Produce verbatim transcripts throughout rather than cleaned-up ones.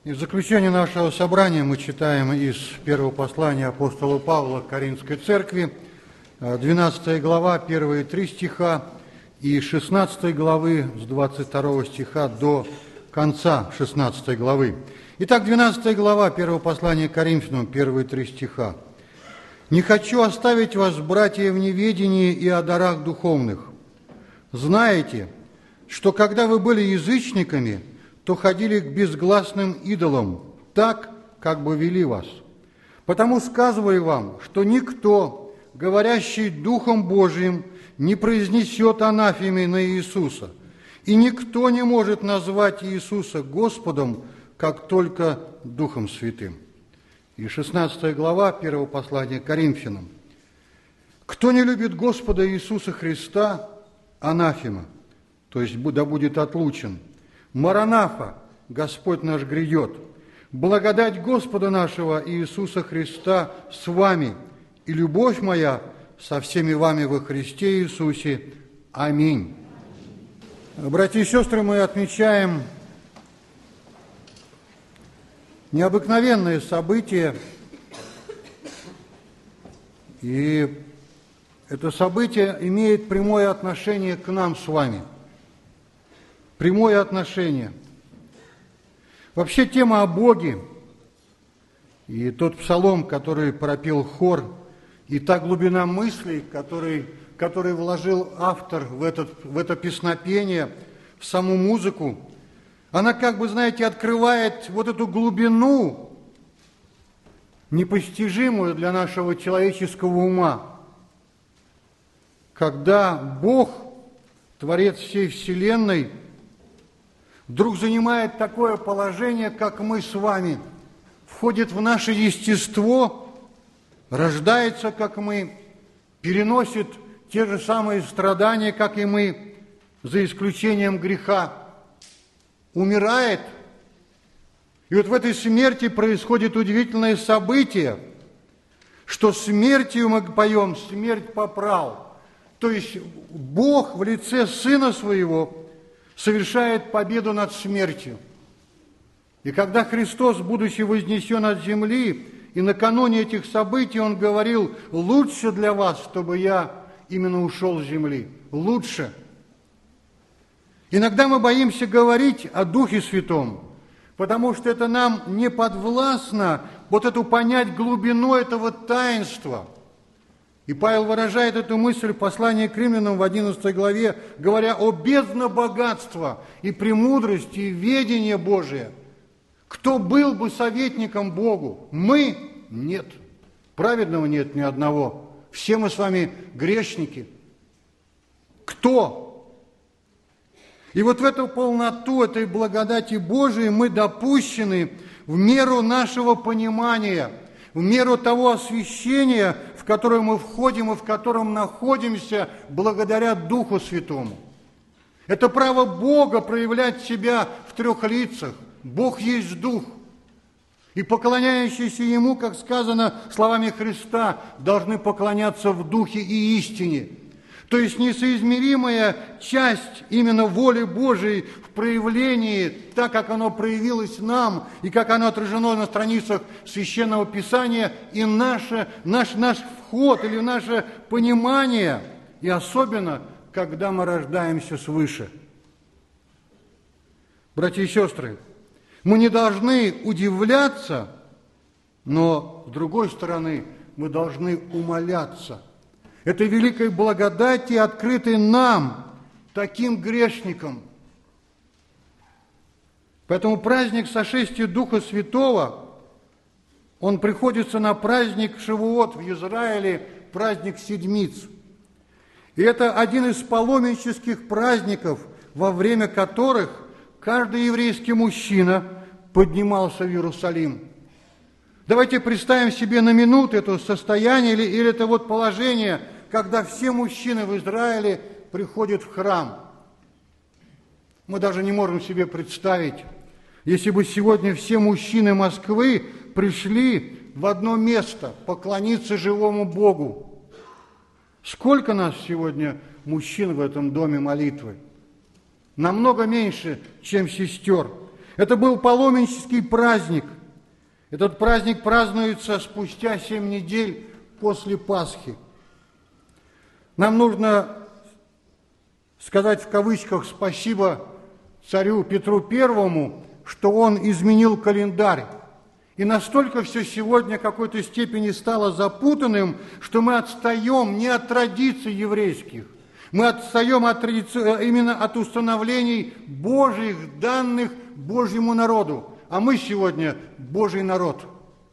И в заключение нашего собрания мы читаем из первого послания апостола Павла к Коринфской церкви, двенадцатая глава, первые три стиха, и шестнадцатой главы с двадцать второго стиха до конца шестнадцатой главы. Итак, двенадцатая глава первого послания к Коринфянам, первые три стиха. «Не хочу оставить вас, братья, в неведении и о дарах духовных. Знаете, что когда вы были язычниками, то ходили к безгласным идолам, так, как бы вели вас. Потому сказываю вам, что никто, говорящий Духом Божиим, не произнесет анафемы на Иисуса, и никто не может назвать Иисуса Господом, как только Духом Святым». И шестнадцатая глава первого послания к Коринфянам. «Кто не любит Господа Иисуса Христа, анафема, то есть да будет отлучен. Маранафа, Господь наш грядет. Благодать Господа нашего Иисуса Христа с вами, и любовь моя со всеми вами во Христе Иисусе. Аминь». Братья и сестры, мы отмечаем необыкновенное событие, и это событие имеет прямое отношение к нам с вами. Прямое отношение. Вообще тема о Боге и тот псалом, который пропел хор, и та глубина мыслей, который, который вложил автор в, этот, в это песнопение, в саму музыку, она, как бы, знаете, открывает вот эту глубину, непостижимую для нашего человеческого ума, когда Бог, Творец всей Вселенной, вдруг занимает такое положение, как мы с вами, входит в наше естество, рождается, как мы, переносит те же самые страдания, как и мы, за исключением греха, умирает. И вот в этой смерти происходит удивительное событие, что смертью мы поем, смерть поправ. То есть Бог в лице Сына Своего совершает победу над смертью. И когда Христос, будучи вознесен от земли, и накануне этих событий Он говорил: лучше для вас, чтобы я именно ушел с земли. Лучше. Иногда мы боимся говорить о Духе Святом, потому что это нам не подвластно, вот эту понять глубину этого таинства. И Павел выражает эту мысль в послании к Римлянам в одиннадцатой главе, говоря о бездне богатства и премудрости и ведения Божия. Кто был бы советником Богу? Мы? Нет. Праведного нет ни одного. Все мы с вами грешники. Кто? И вот в эту полноту этой благодати Божией мы допущены в меру нашего понимания, в меру того освящения, в которое мы входим и в котором находимся благодаря Духу Святому. Это право Бога проявлять себя в трех лицах. Бог есть Дух. И поклоняющиеся Ему, как сказано словами Христа, должны поклоняться в Духе и истине. То есть несоизмеримая часть именно воли Божией в проявлении, так как оно проявилось нам, и как оно отражено на страницах Священного Писания, и наше, наш, наш вход или наше понимание, и особенно, когда мы рождаемся свыше. Братья и сестры, мы не должны удивляться, но, с другой стороны, мы должны умоляться этой великой благодати, открытой нам, таким грешникам. Поэтому праздник сошествия Духа Святого, он приходится на праздник Шавуот в Израиле, праздник Седмиц. И это один из паломнических праздников, во время которых каждый еврейский мужчина поднимался в Иерусалим. Давайте представим себе на минуту это состояние или, или это вот положение, когда все мужчины в Израиле приходят в храм. Мы даже не можем себе представить, если бы сегодня все мужчины Москвы пришли в одно место поклониться живому Богу. Сколько нас сегодня мужчин в этом доме молитвы? Намного меньше, чем сестер. Это был паломнический праздник. Этот праздник празднуется спустя семь недель после Пасхи. Нам нужно сказать в кавычках спасибо царю Петру Первому, что он изменил календарь. И настолько все сегодня в какой-то степени стало запутанным, что мы отстаем не от традиций еврейских, мы отстаем от традици... именно от установлений Божьих, данных Божьему народу. А мы сегодня Божий народ.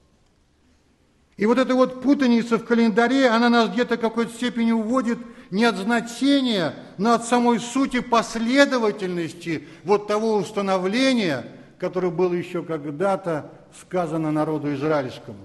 И вот эта вот путаница в календаре, она нас где-то в какой-то степени уводит не от значения, но от самой сути последовательности вот того установления, которое было еще когда-то сказано народу израильскому.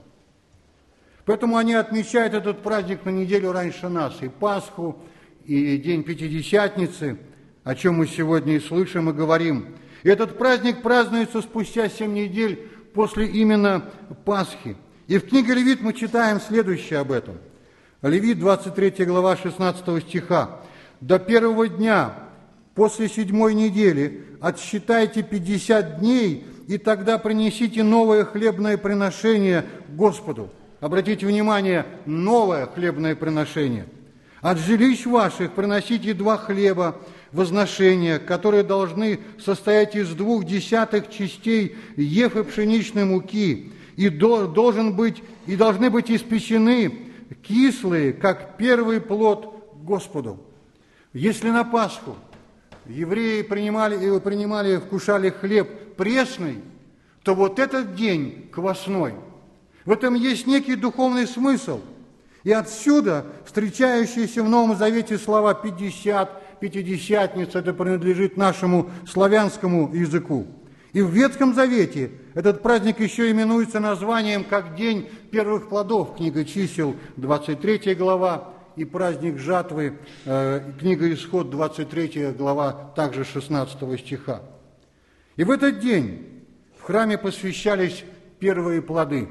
Поэтому они отмечают этот праздник на неделю раньше нас, и Пасху, и День Пятидесятницы, о чем мы сегодня и слышим, и говорим. И этот праздник празднуется спустя семь недель после именно Пасхи. И в книге Левит мы читаем следующее об этом. Левит, двадцать третья глава, шестнадцатого стиха. «До первого дня, после седьмой недели, отсчитайте пятьдесят дней, и тогда принесите новое хлебное приношение Господу». Обратите внимание, новое хлебное приношение. «От жилищ ваших приносите два хлеба возношения, которые должны состоять из двух десятых частей ефы пшеничной муки, и, должен быть, и должны быть испечены кислые, как первый плод Господу». Если на Пасху евреи принимали, принимали, вкушали хлеб пресный, то вот этот день квасной. В этом есть некий духовный смысл. И отсюда встречающиеся в Новом Завете слова «пятьдесят», «пятидесятница» – это принадлежит нашему славянскому языку. И в Ветхом Завете этот праздник еще именуется названием как День первых плодов, книга Чисел, двадцать третья глава, и праздник жатвы, э, книга Исход, двадцать третья глава, также шестнадцатого стиха. И в этот день в храме посвящались первые плоды.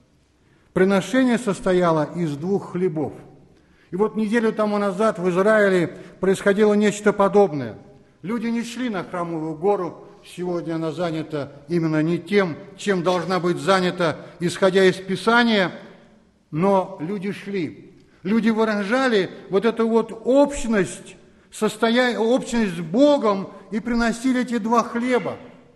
Приношение состояло из двух хлебов. И вот неделю тому назад в Израиле происходило нечто подобное. Люди не шли на Храмовую гору. Сегодня она занята именно не тем, чем должна быть занята, исходя из Писания, но люди шли. Люди выражали вот эту вот общность, состоя... общность с Богом и приносили эти два хлеба.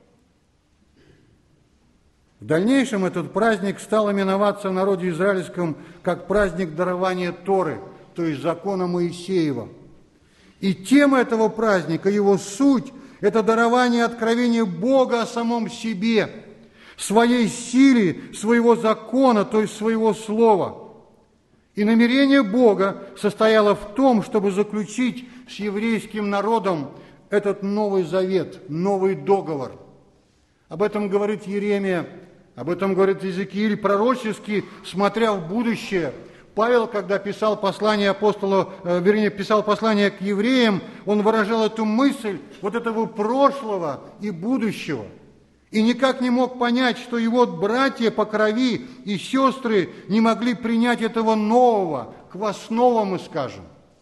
В дальнейшем этот праздник стал именоваться в народе израильском как праздник дарования Торы, то есть закона Моисеева. И тема этого праздника, его суть – это дарование откровения Бога о самом себе, своей силе, своего закона, то есть своего слова. И намерение Бога состояло в том, чтобы заключить с еврейским народом этот Новый Завет, новый договор. Об этом говорит Иеремия, об этом говорит Иезекииль пророчески, смотря в будущее. Павел, когда писал послание апостола, вернее, писал послание к евреям, он выражал эту мысль вот этого прошлого и будущего. И никак не мог понять, что его братья по крови и сестры не могли принять этого нового, квасного, мы скажем.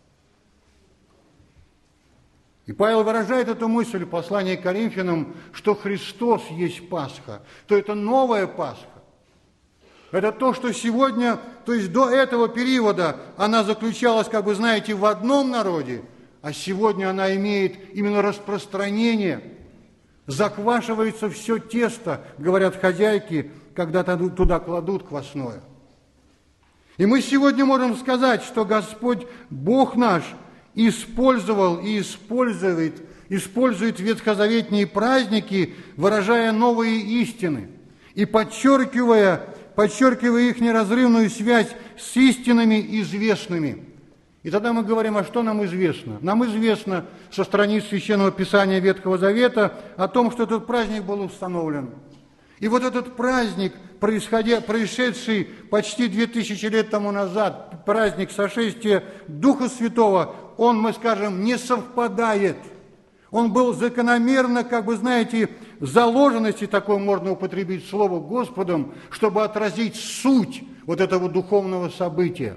И Павел выражает эту мысль в послании к Коринфянам, что Христос есть Пасха, то это новая Пасха. Это то, что сегодня, то есть до этого периода она заключалась, как вы знаете, в одном народе, а сегодня она имеет именно распространение. Заквашивается все тесто, говорят хозяйки, когда туда кладут квасное. И мы сегодня можем сказать, что Господь, Бог наш, использовал и использует, использует ветхозаветные праздники, выражая новые истины и подчеркивая, подчеркивая их неразрывную связь с истинами известными. И тогда мы говорим, а что нам известно? Нам известно со страниц Священного Писания Ветхого Завета о том, что этот праздник был установлен. И вот этот праздник, происшедший почти две тысячи лет тому назад, праздник сошествия Духа Святого, он, мы скажем, не совпадает. Он был закономерно, как бы, знаете, заложен, если такое можно употребить слово, Господом, чтобы отразить суть вот этого духовного события.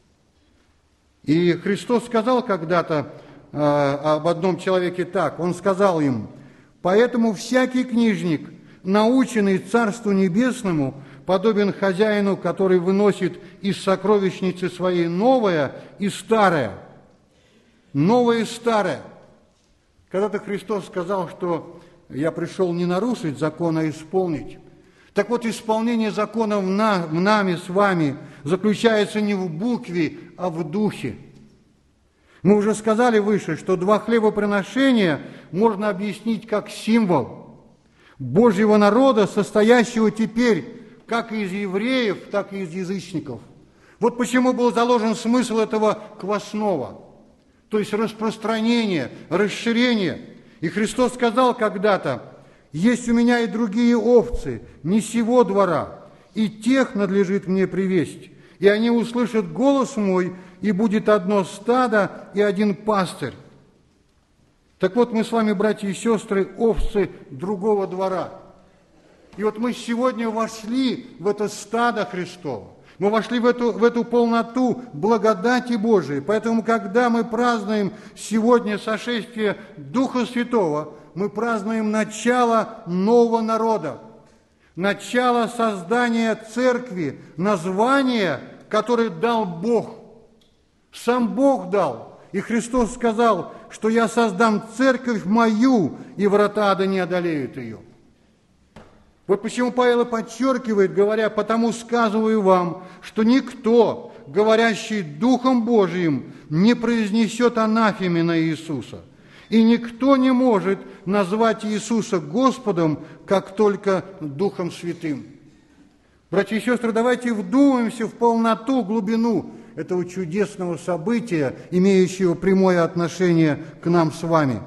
И Христос сказал когда-то э, об одном человеке так, Он сказал им: Поэтому всякий книжник, наученный Царству Небесному, подобен хозяину, который выносит из сокровищницы своей новое и старое. Новое и старое. Когда-то Христос сказал, что «я пришел не нарушить закон, а исполнить». Так вот, исполнение закона в, на, в нами с вами заключается не в букве, а в духе. Мы уже сказали выше, что два хлебоприношения можно объяснить как символ Божьего народа, состоящего теперь как из евреев, так и из язычников. Вот почему был заложен смысл этого квасного, то есть распространение, расширение. И Христос сказал когда-то: «Есть у меня и другие овцы, не сего двора, и тех надлежит мне привесть, и они услышат голос мой, и будет одно стадо и один пастырь». Так вот, мы с вами, братья и сестры, овцы другого двора. И вот мы сегодня вошли в это стадо Христово. Мы вошли в эту, в эту полноту благодати Божией. Поэтому, когда мы празднуем сегодня сошествие Духа Святого, мы празднуем начало нового народа, начало создания церкви, название, которое дал Бог. Сам Бог дал. И Христос сказал, что «я создам церковь мою, и врата ада не одолеют ее». Вот почему Павел подчеркивает, говоря: «Потому сказываю вам, что никто, говорящий Духом Божиим, не произнесет анафемы на Иисуса, и никто не может назвать Иисуса Господом, как только Духом Святым». Братья и сестры, давайте вдумаемся в полноту, глубину этого чудесного события, имеющего прямое отношение к нам с вами.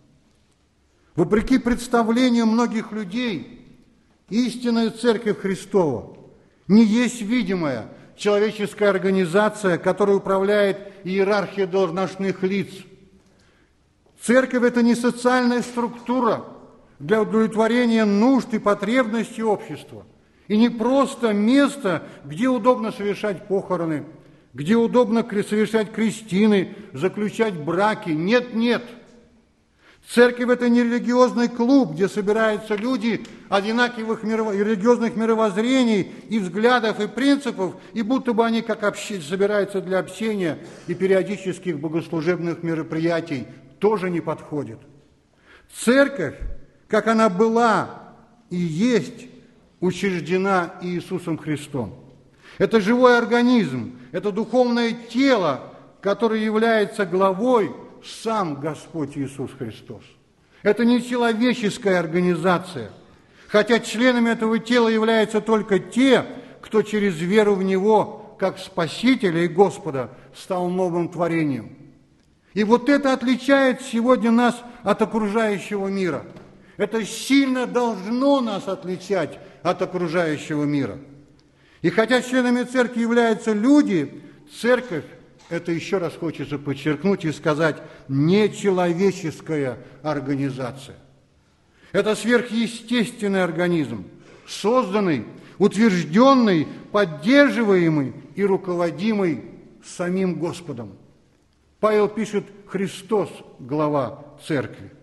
Вопреки представлению многих людей, истинная Церковь Христова не есть видимая человеческая организация, которой управляет иерархия должностных лиц. Церковь – это не социальная структура для удовлетворения нужд и потребностей общества, и не просто место, где удобно совершать похороны, где удобно совершать крестины, заключать браки. Нет, нет. Церковь – это не религиозный клуб, где собираются люди одинаковых мирово- религиозных мировоззрений и взглядов, и принципов, и будто бы они как общ... собираются для общения и периодических богослужебных мероприятий, тоже не подходит. Церковь, как она была и есть, учреждена Иисусом Христом. Это живой организм, это духовное тело, которое является главой сам Господь Иисус Христос. Это не человеческая организация, хотя членами этого тела являются только те, кто через веру в Него, как Спасителя и Господа, стал новым творением. И вот это отличает сегодня нас от окружающего мира. Это сильно должно нас отличать от окружающего мира. И хотя членами церкви являются люди, церковь, это еще раз хочется подчеркнуть и сказать, нечеловеческая организация. Это сверхъестественный организм, созданный, утвержденный, поддерживаемый и руководимый самим Господом. Павел пишет: «Христос – глава церкви».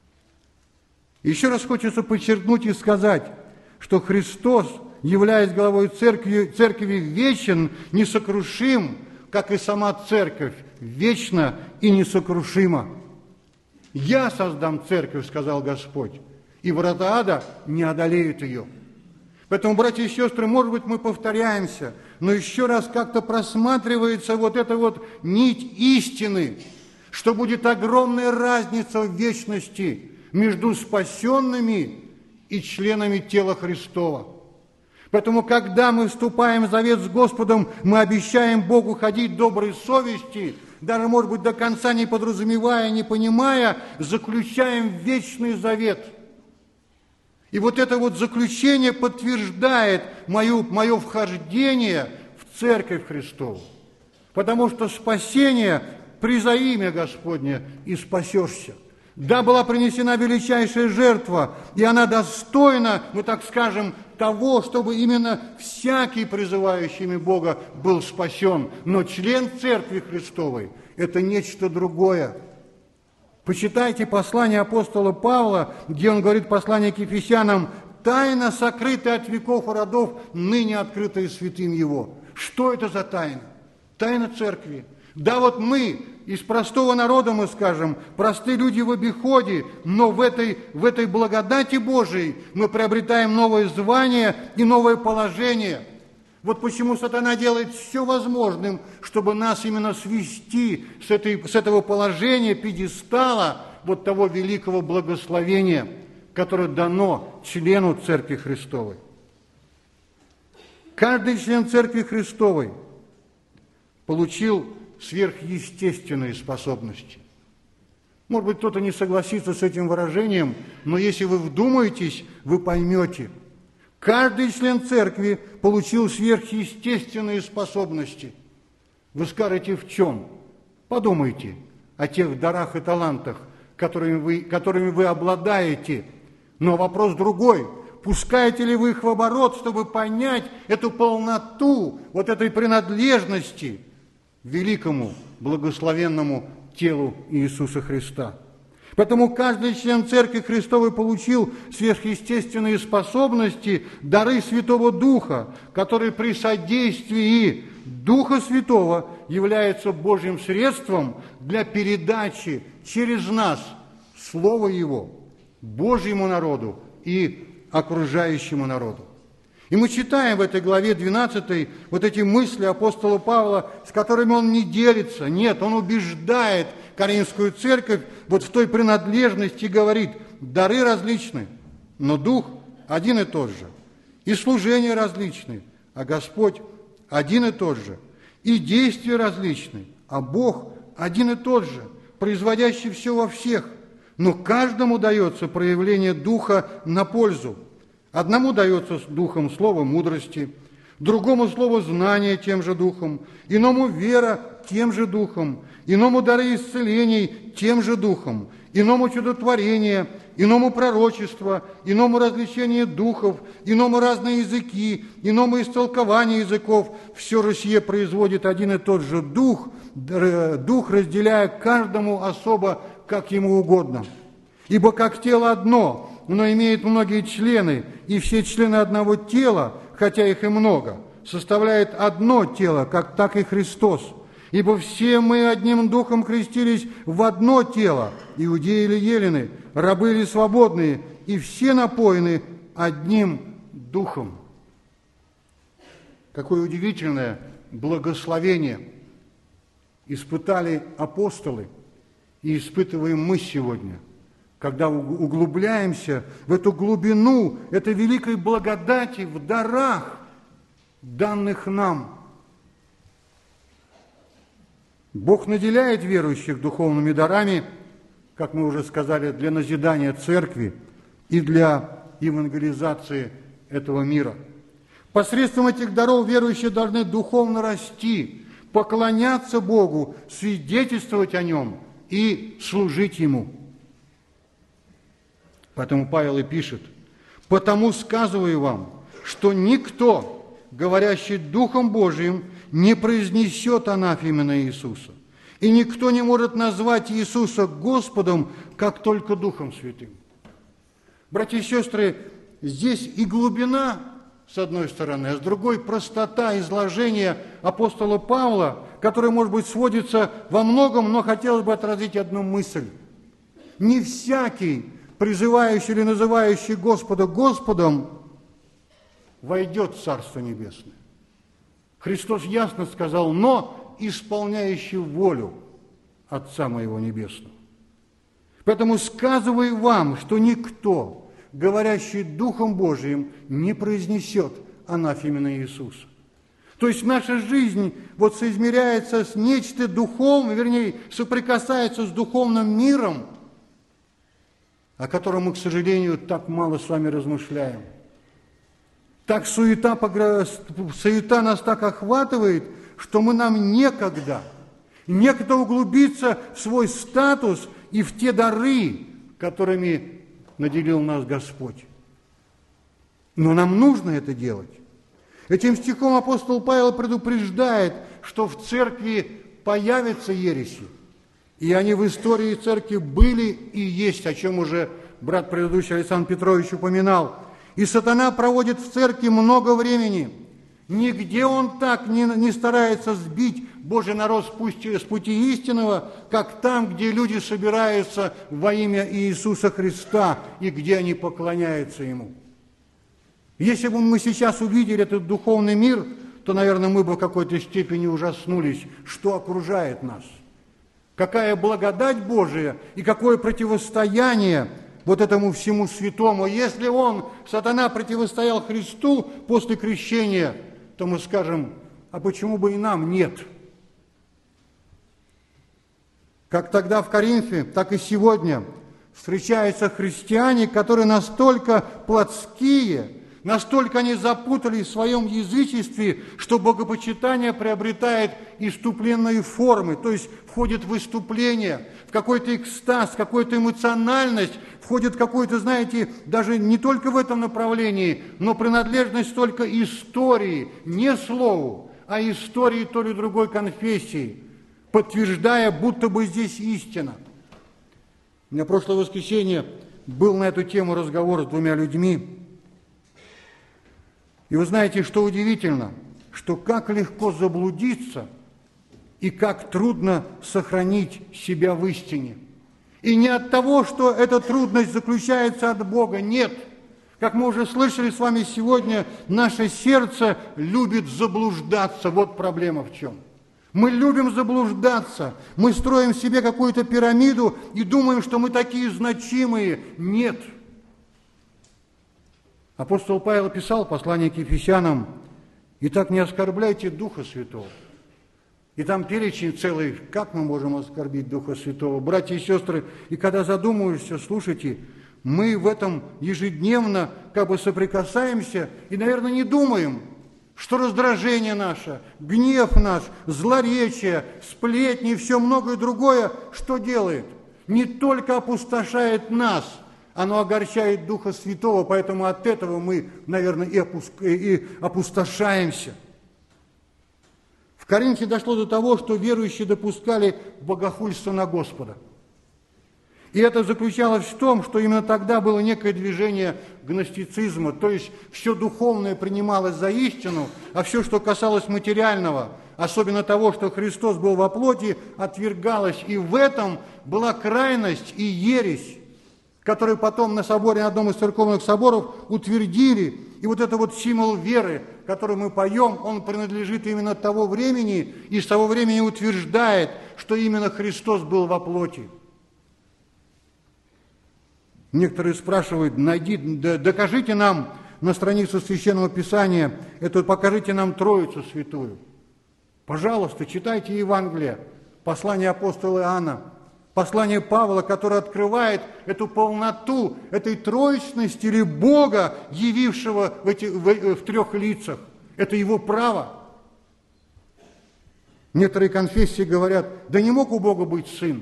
Еще раз хочется подчеркнуть и сказать, что Христос, являясь главой церкви, церкви вечен, несокрушим, как и сама церковь, вечна и несокрушима. «Я создам церковь, – сказал Господь, – и врата ада не одолеют ее». Поэтому, братья и сестры, может быть, мы повторяемся, но еще раз как-то просматривается вот эта вот нить истины, что будет огромная разница в вечности между спасенными и членами тела Христова. Поэтому, когда мы вступаем в завет с Господом, мы обещаем Богу ходить доброй совести, даже, может быть, до конца не подразумевая, не понимая, заключаем вечный завет. И вот это вот заключение подтверждает мою, мое вхождение в Церковь Христову. Потому что спасение приза имя Господне и спасешься. Да, была принесена величайшая жертва, и она достойна, мы так скажем, того, чтобы именно всякий, призывающий имя Бога, был спасен. Но член Церкви Христовой – это нечто другое. Почитайте послание апостола Павла, где он говорит послание к Ефесянам: «Тайна, сокрытая от веков и родов, ныне открытая святым Его». Что это за тайна? Тайна церкви. Да, вот мы, из простого народа, мы скажем, простые люди в обиходе, но в этой, в этой благодати Божией мы приобретаем новое звание и новое положение. Вот почему сатана делает все возможным, чтобы нас именно свести с, этой, с этого положения, пьедестала, вот того великого благословения, которое дано члену Церкви Христовой. Каждый член Церкви Христовой получил сверхъестественные способности. Может быть, кто-то не согласится с этим выражением, но если вы вдумаетесь, вы поймете. Каждый член церкви получил сверхъестественные способности. Вы скажете, в чем? Подумайте о тех дарах и талантах, которыми вы, которыми вы обладаете. Но вопрос другой. Пускаете ли вы их в оборот, чтобы понять эту полноту вот этой принадлежности великому, благословенному телу Иисуса Христа? Поэтому каждый член Церкви Христовой получил сверхъестественные способности, дары Святого Духа, который при содействии Духа Святого является Божьим средством для передачи через нас Слова Его Божьему народу и окружающему народу. И мы читаем в этой главе двенадцатой вот эти мысли апостола Павла, с которыми он не делится. Нет, он убеждает Коринфскую церковь вот в той принадлежности, говорит: дары различны, но Дух один и тот же. И служения различны, а Господь один и тот же. И действия различны, а Бог один и тот же, производящий все во всех. Но каждому дается проявление Духа на пользу. Одному дается Духом слово мудрости, другому слово знания тем же Духом, иному вера тем же Духом, иному дары исцелений тем же Духом, иному чудотворение, иному пророчество, иному развлечение духов, иному разные языки, иному истолкование языков. Все же сие производит один и тот же Дух, Дух, разделяя каждому особо, как ему угодно. Ибо как тело одно, но имеет многие члены, и все члены одного тела, хотя их и много, составляет одно тело, как так и Христос. Ибо все мы одним духом крестились в одно тело, иудеи или елены, рабы или свободные, и все напоены одним духом. Какое удивительное благословение испытали апостолы и испытываем мы сегодня, когда углубляемся в эту глубину этой великой благодати в дарах, данных нам. Бог наделяет верующих духовными дарами, как мы уже сказали, для назидания церкви и для евангелизации этого мира. Посредством этих даров верующие должны духовно расти, поклоняться Богу, свидетельствовать о Нем и служить Ему. Поэтому Павел и пишет: «Потому сказываю вам, что никто, говорящий Духом Божиим, не произнесет анафемы на Иисуса, и никто не может назвать Иисуса Господом, как только Духом Святым». Братья и сестры, здесь и глубина, с одной стороны, а с другой простота изложения апостола Павла, которая, может быть, сводится во многом, но хотелось бы отразить одну мысль. Не всякий, призывающий или называющий Господа Господом, войдет в Царство Небесное. Христос ясно сказал: но исполняющий волю Отца Моего Небесного. Поэтому сказываю вам, что никто, говорящий Духом Божиим, не произнесет анафемы на Иисуса. То есть наша жизнь вот соизмеряется с нечто духовным, вернее, соприкасается с духовным миром, о котором мы, к сожалению, так мало с вами размышляем. Так суета, суета нас так охватывает, что мы нам некогда, некогда углубиться в свой статус и в те дары, которыми наделил нас Господь. Но нам нужно это делать. Этим стихом апостол Павел предупреждает, что в церкви появятся ереси. И они в истории церкви были и есть, о чем уже брат предыдущий Александр Петрович упоминал. И сатана проводит в церкви много времени. Нигде он так не, не старается сбить Божий народ с пути, с пути истинного, как там, где люди собираются во имя Иисуса Христа и где они поклоняются Ему. Если бы мы сейчас увидели этот духовный мир, то, наверное, мы бы в какой-то степени ужаснулись, что окружает нас. Какая благодать Божия и какое противостояние вот этому всему святому. Если он, сатана, противостоял Христу после крещения, то мы скажем, а почему бы и нам нет? Как тогда в Коринфе, так и сегодня встречаются христиане, которые настолько плотские, настолько они запутались в своем язычестве, что богопочитание приобретает иступленные формы, то есть входит в выступление, в какой-то экстаз, в какую-то эмоциональность, входит какой-то, знаете, даже не только в этом направлении, но принадлежность только истории, не слову, а истории той или другой конфессии, подтверждая, будто бы здесь истина. У меня прошлое воскресенье был на эту тему разговор с двумя людьми. И вы знаете, что удивительно, что как легко заблудиться и как трудно сохранить себя в истине. И не от того, что эта трудность заключается от Бога, нет. Как мы уже слышали с вами сегодня, наше сердце любит заблуждаться. Вот проблема в чем. Мы любим заблуждаться, мы строим себе какую-то пирамиду и думаем, что мы такие значимые. Нет. Апостол Павел писал послание к Ефесянам: «Итак, не оскорбляйте Духа Святого». И там перечень целый, как мы можем оскорбить Духа Святого. Братья и сестры, и когда задумываешься, слушайте, мы в этом ежедневно как бы соприкасаемся и, наверное, не думаем, что раздражение наше, гнев наш, злоречие, сплетни и все многое другое, что делает? Не только опустошает нас, оно огорчает Духа Святого, поэтому от этого мы, наверное, и, опуск... и опустошаемся. В Коринфе дошло до того, что верующие допускали богохульство на Господа. И это заключалось в том, что именно тогда было некое движение гностицизма, то есть все духовное принималось за истину, а все, что касалось материального, особенно того, что Христос был во плоти, отвергалось. И в этом была крайность и ересь, которые потом на соборе, на одном из церковных соборов утвердили. И вот это вот символ веры, который мы поем, он принадлежит именно того времени, и с того времени утверждает, что именно Христос был во плоти. Некоторые спрашивают, найди, докажите нам на странице Священного Писания, это покажите нам Троицу Святую. Пожалуйста, читайте Евангелие, послание апостола Иоанна, послание Павла, которое открывает эту полноту этой троичности или Бога, явившего в, эти, в, в трех лицах. Это его право. Некоторые конфессии говорят, да не мог у Бога быть сын.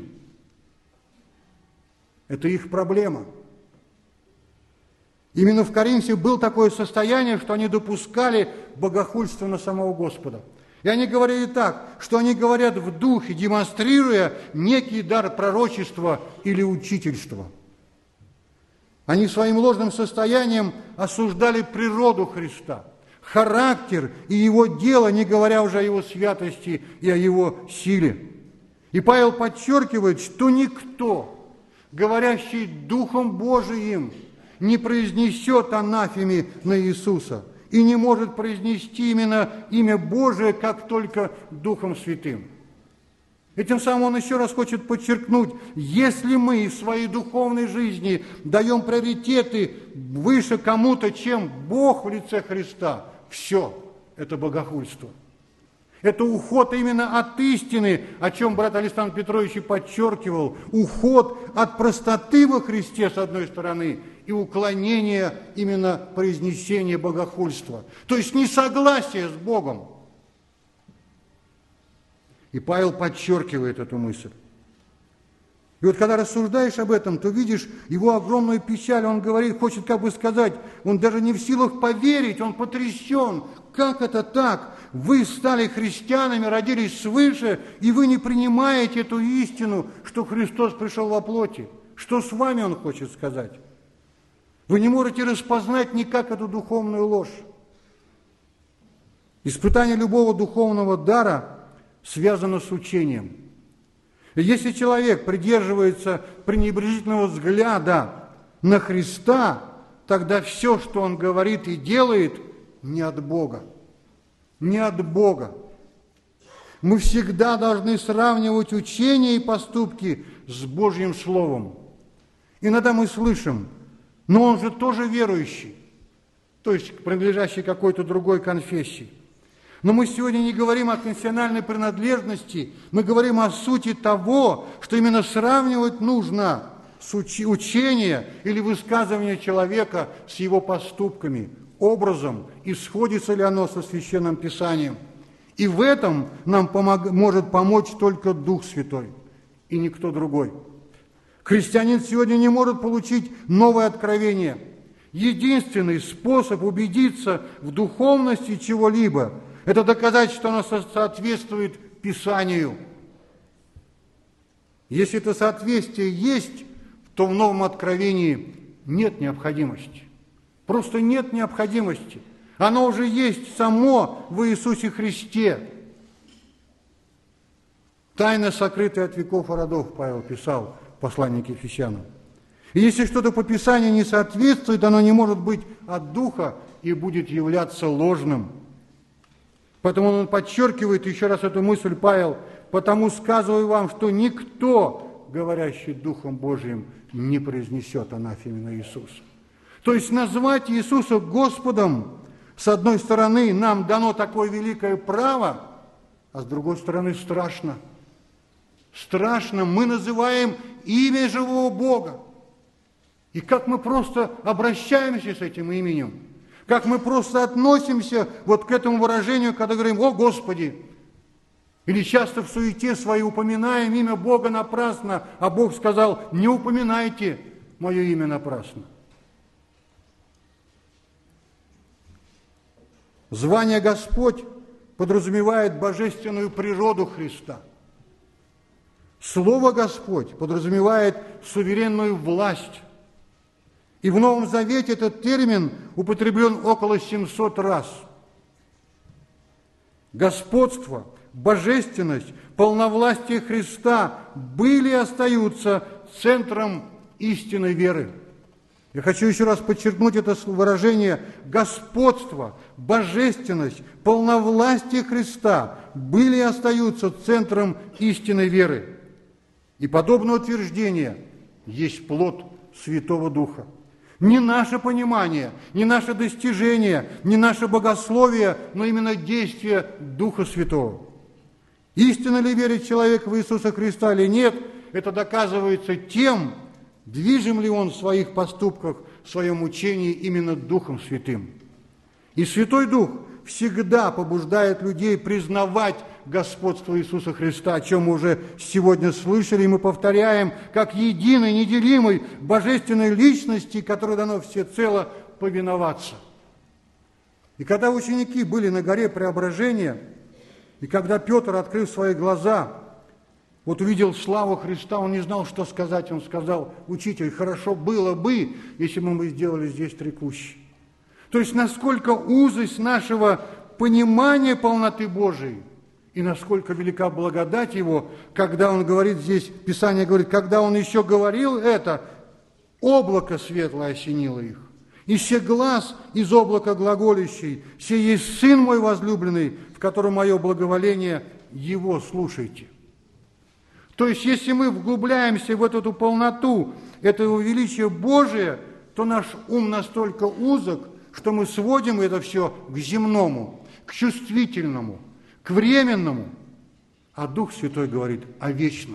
Это их проблема. Именно в Коринфе было такое состояние, что они допускали богохульство на самого Господа. И они говорили так, что они говорят в духе, демонстрируя некий дар пророчества или учительства. Они своим ложным состоянием осуждали природу Христа, характер и его дело, не говоря уже о его святости и о его силе. И Павел подчеркивает, что никто, говорящий Духом Божиим, не произнесет анафеме на Иисуса и не может произнести именно имя Божие, как только Духом Святым. Этим самым он еще раз хочет подчеркнуть, если мы в своей духовной жизни даем приоритеты выше кому-то, чем Бог в лице Христа, все, это богохульство. Это уход именно от истины, о чем брат Александр Петрович и подчеркивал, уход от простоты во Христе, с одной стороны, и уклонение именно произнесения богохульства. То есть несогласие с Богом. И Павел подчеркивает эту мысль. И вот когда рассуждаешь об этом, то видишь его огромную печаль. Он говорит, хочет как бы сказать, он даже не в силах поверить, он потрясен. Как это так? Вы стали христианами, родились свыше, и вы не принимаете эту истину, что Христос пришел во плоти. Что с вами, он хочет сказать? Вы не можете распознать никак эту духовную ложь. Испытание любого духовного дара связано с учением. И если человек придерживается пренебрежительного взгляда на Христа, тогда все, что он говорит и делает, не от Бога. Не от Бога. Мы всегда должны сравнивать учение и поступки с Божьим Словом. Иногда мы слышим, но он же тоже верующий, то есть принадлежащий какой-то другой конфессии. Но мы сегодня не говорим о конфессиональной принадлежности, мы говорим о сути того, что именно сравнивать нужно с уч- учение или высказывание человека с его поступками, образом, и сходится ли оно со Священным Писанием. И в этом нам помог, может помочь только Дух Святой и никто другой. Христианин сегодня не может получить новое откровение. Единственный способ убедиться в духовности чего-либо – это доказать, что оно соответствует Писанию. Если это соответствие есть, то в новом откровении нет необходимости. Просто нет необходимости. Оно уже есть само в Иисусе Христе. Тайна, сокрытая от веков и родов, Павел писал в послании к Ефесянам. И если что-то по Писанию не соответствует, оно не может быть от Духа и будет являться ложным. Поэтому он подчеркивает еще раз эту мысль, Павел, «Потому сказываю вам, что никто, говорящий Духом Божиим, не произнесет анафемы Иисуса». То есть назвать Иисуса Господом, с одной стороны, нам дано такое великое право, а с другой стороны, страшно. Страшно. Мы называем имя живого Бога. И как мы просто обращаемся с этим именем, как мы просто относимся вот к этому выражению, когда говорим «О Господи!» Или часто в суете своей упоминаем имя Бога напрасно, а Бог сказал «Не упоминайте мое имя напрасно». Звание Господь подразумевает божественную природу Христа. Слово Господь подразумевает суверенную власть. И в Новом Завете этот термин употреблен около семисот раз. Господство, божественность, полновластие Христа были и остаются центром истинной веры. Я хочу еще раз подчеркнуть это выражение: господство, божественность, полновластие Христа были и остаются центром истинной веры. И подобное утверждение есть плод Святого Духа. Не наше понимание, не наше достижение, не наше богословие, но именно действие Духа Святого. Истинно ли верит человек в Иисуса Христа или нет, это доказывается тем, движим ли он в своих поступках, в своем учении именно Духом Святым. И Святой Дух всегда побуждает людей признавать господство Иисуса Христа, о чем мы уже сегодня слышали, и мы повторяем, как единой, неделимой божественной личности, которой дано всецело повиноваться. И когда ученики были на горе Преображения, и когда Петр, открыв свои глаза, вот увидел славу Христа, он не знал, что сказать. Он сказал: «Учитель, хорошо было бы, если бы мы сделали здесь три кущи». То есть, насколько узость нашего понимания полноты Божией, и насколько велика благодать Его, когда Он говорит здесь, Писание говорит, когда Он еще говорил это, облако светлое осенило их. «И се глас из облака глаголящий, се есть Сын мой возлюбленный, в котором мое благоволение, Его слушайте». То есть, если мы вглубляемся в эту полноту этого величия Божия, то наш ум настолько узок, что мы сводим это все к земному, к чувствительному, к временному, а Дух Святой говорит о вечном.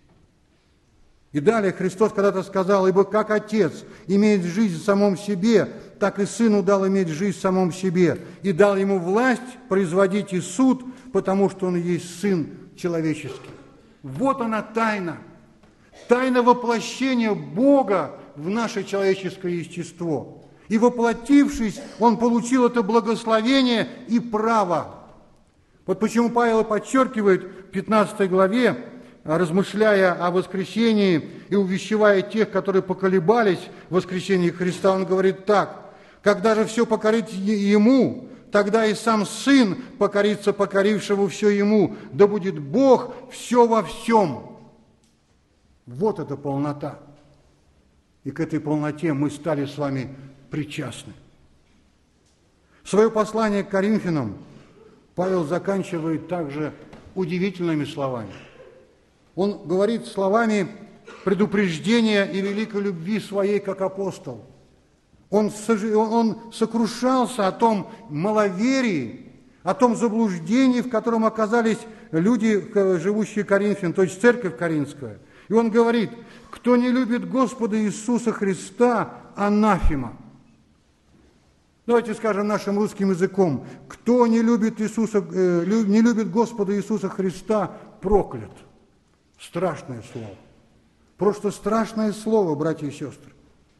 И далее Христос когда-то сказал: «Ибо как Отец имеет жизнь в самом себе, так и Сыну дал иметь жизнь в самом себе, и дал Ему власть производить и суд, потому что Он есть Сын человеческий». Вот она тайна. Тайна воплощения Бога в наше человеческое естество. И воплотившись, Он получил это благословение и право. Вот почему Павел подчеркивает в пятнадцатой главе, размышляя о воскресении и увещевая тех, которые поколебались в воскресении Христа, он говорит так: «Когда же все покорит Ему, тогда и сам Сын покорится покорившему все Ему, да будет Бог все во всем». Вот эта полнота. И к этой полноте мы стали с вами причастны. Свое послание к Коринфянам Павел заканчивает также удивительными словами. Он говорит словами предупреждения и великой любви своей, как апостол. Он, он сокрушался о том маловерии, о том заблуждении, в котором оказались люди, живущие в Коринфе, то есть церковь коринфская. И он говорит: кто не любит Господа Иисуса Христа, анафема. Давайте скажем нашим русским языком: кто не любит, Иисуса, э, не любит Господа Иисуса Христа, проклят. Страшное слово. Просто страшное слово, братья и сестры.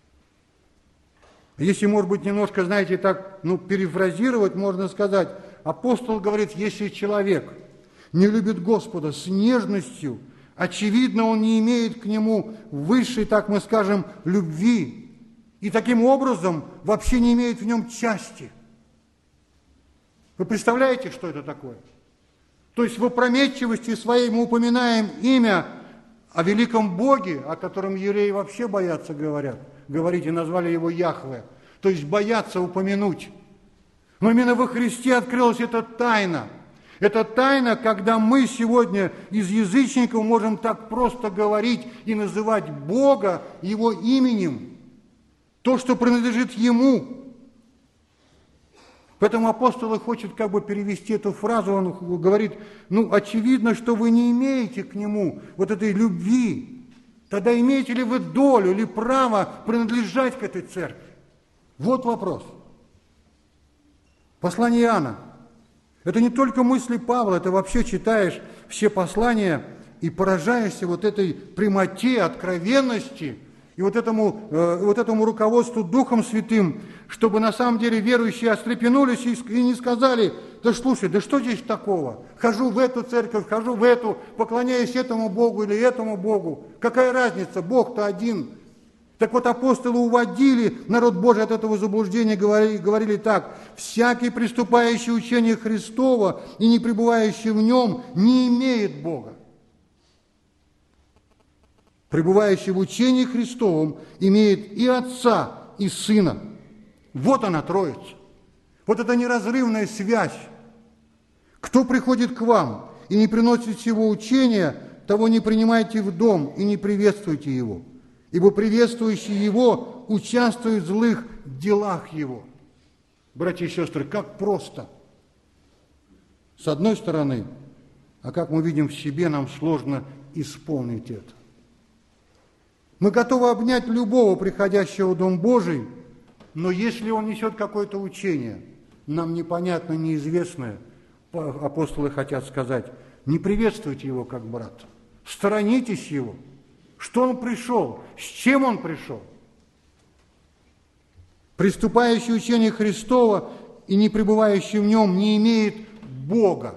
Если, может быть, немножко, знаете, так, ну, перефразировать, можно сказать, апостол говорит: если человек не любит Господа с нежностью, очевидно, он не имеет к Нему высшей, так мы скажем, любви, и таким образом вообще не имеет в Нем части. Вы представляете, что это такое? То есть в опрометчивости своей мы упоминаем имя о великом Боге, о котором евреи вообще боятся, говорят, говорить, и назвали Его Яхве, то есть боятся упомянуть. Но именно во Христе открылась эта тайна. Это тайна, когда мы сегодня из язычников можем так просто говорить и называть Бога Его именем, то, что принадлежит Ему. Поэтому апостол хочет как бы перевести эту фразу, он говорит: ну, очевидно, что вы не имеете к Нему вот этой любви. Тогда имеете ли вы долю или право принадлежать к этой церкви? Вот вопрос. Послание Иоанна. Это не только мысли Павла, это вообще читаешь все послания и поражаешься вот этой прямоте, откровенности и вот этому, э, вот этому руководству Духом Святым, чтобы на самом деле верующие острепенулись и, и не сказали: да слушай, да что здесь такого? Хожу в эту церковь, хожу в эту, поклоняюсь этому Богу или этому Богу. Какая разница? Бог-то один. Так вот, апостолы уводили народ Божий от этого заблуждения, говорили, говорили так: всякий, приступающий учение Христова и не пребывающий в нем, не имеет Бога. Пребывающий в учении Христовом имеет и Отца, и Сына. Вот она, Троица. Вот эта неразрывная связь. Кто приходит к вам и не приносит сего учения, того не принимайте в дом и не приветствуйте его. Ибо приветствующий Его участвует в злых делах Его. Братья и сестры, как просто. С одной стороны, а как мы видим в себе, нам сложно исполнить это. Мы готовы обнять любого приходящего в Дом Божий, но если он несет какое-то учение, нам непонятно, неизвестное, апостолы хотят сказать: не приветствуйте его как брата, сторонитесь его. Что он пришел? С чем он пришел? Приступающий учение Христова и не пребывающий в нем не имеет Бога.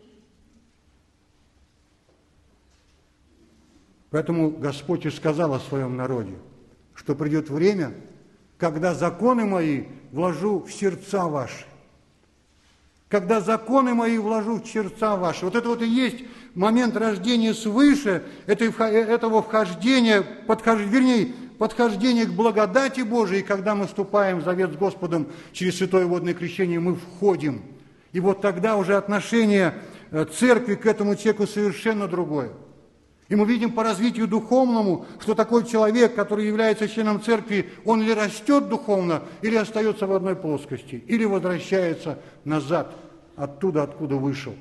Поэтому Господь и сказал о своем народе, что придет время, когда законы мои вложу в сердца ваши. Когда законы мои вложу в сердца ваши. Вот это вот и есть момент рождения свыше, этого вхождения, подхож... вернее, подхождения к благодати Божией, когда мы вступаем в завет с Господом через святое водное крещение, мы входим. И вот тогда уже отношение церкви к этому человеку совершенно другое. И мы видим по развитию духовному, что такой человек, который является членом церкви, он или растет духовно, или остается в одной плоскости, или возвращается назад, оттуда, откуда вышел.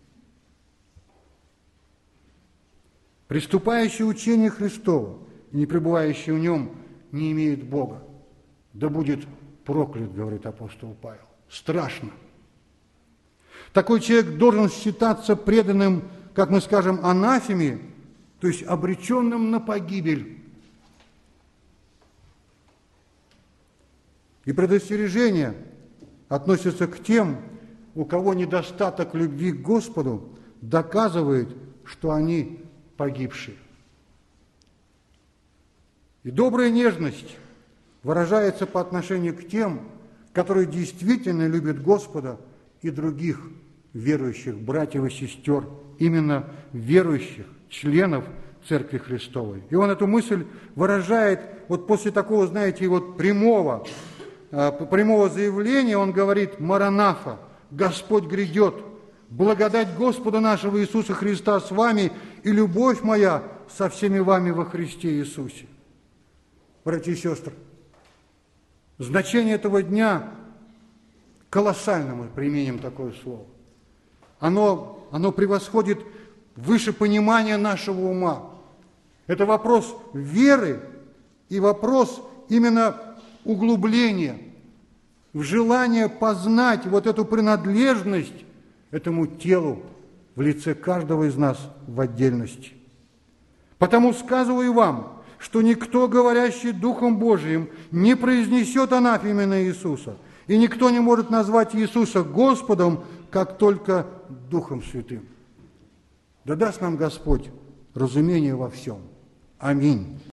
Приступающий учение Христова, не пребывающий в нем, не имеет Бога. Да будет проклят, говорит апостол Павел. Страшно. Такой человек должен считаться преданным, как мы скажем, анафеме, то есть обреченным на погибель. И предостережение относится к тем, у кого недостаток любви к Господу доказывает, что они погибшие. И добрая нежность выражается по отношению к тем, которые действительно любят Господа и других верующих братьев и сестер, именно верующих, членов Церкви Христовой. И он эту мысль выражает вот после такого, знаете, вот прямого, прямого заявления, он говорит: «Маранафа, Господь грядет, благодать Господа нашего Иисуса Христа с вами и любовь моя со всеми вами во Христе Иисусе». Братья и сестры, значение этого дня колоссально, мы применим такое слово. Оно, оно превосходит выше понимания нашего ума. Это вопрос веры и вопрос именно углубления в желание познать вот эту принадлежность этому телу в лице каждого из нас в отдельности. Потому сказываю вам, что никто, говорящий Духом Божиим, не произнесет анафемы на Иисуса, и никто не может назвать Иисуса Господом, как только Духом Святым. Да даст нам Господь разумение во всем. Аминь.